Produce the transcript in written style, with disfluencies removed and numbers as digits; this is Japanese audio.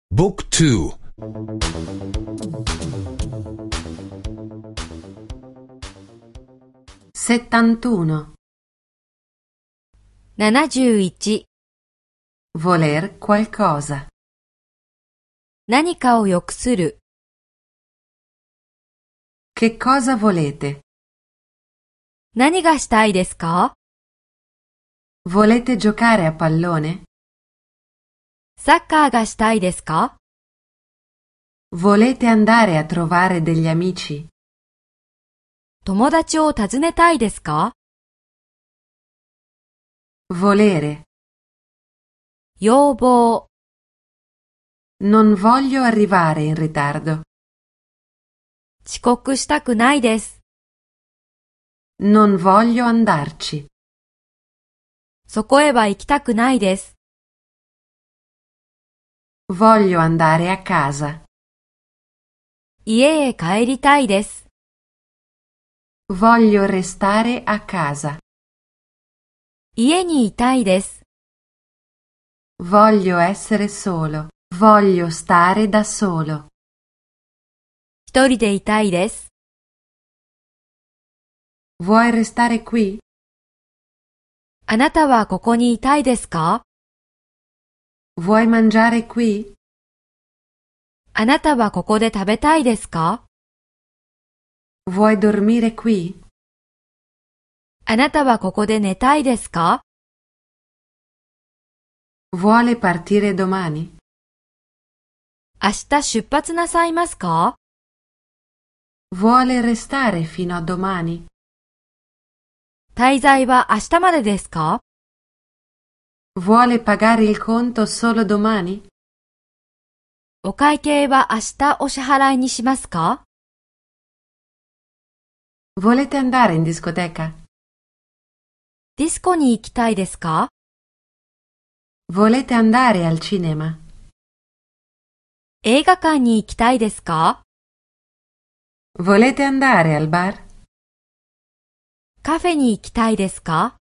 Book 2 71 71 Voler qualcosa 何かを良くする Che cosa volete? 何がしたいですか Volete giocare a pallone? サッカーがしたいですか Volete andare a trovare degli amici? 友達を訪ねたいですか Volere. 要望 Non voglio arrivare in ritardo. 遅刻したくないです Non voglio andarci. そこへは行きたくないです Voglio andare a casa. 家へ帰りたいです Voglio restare a casa. 家にいたいです Voglio essere solo. Voglio stare da solo. 一人でいたいです Vuoi restare qui? あなたはここにいたいですか Vuoi mangiare qui? あなたはここで食べたいですか Vuoi dormire qui? あなたはここで寝たいですか Vuole partire domani? 明日出発なさいますか Vuole restare fino a domani? 滞在は明日までですか Vuole pagare il conto solo domani? お会計は明日お支払いにしますか Volete andare in discoteca? ディスコに行きたいですか Volete andare al cinema? 映画館に行きたいですか Volete andare al bar? カフェに行きたいですか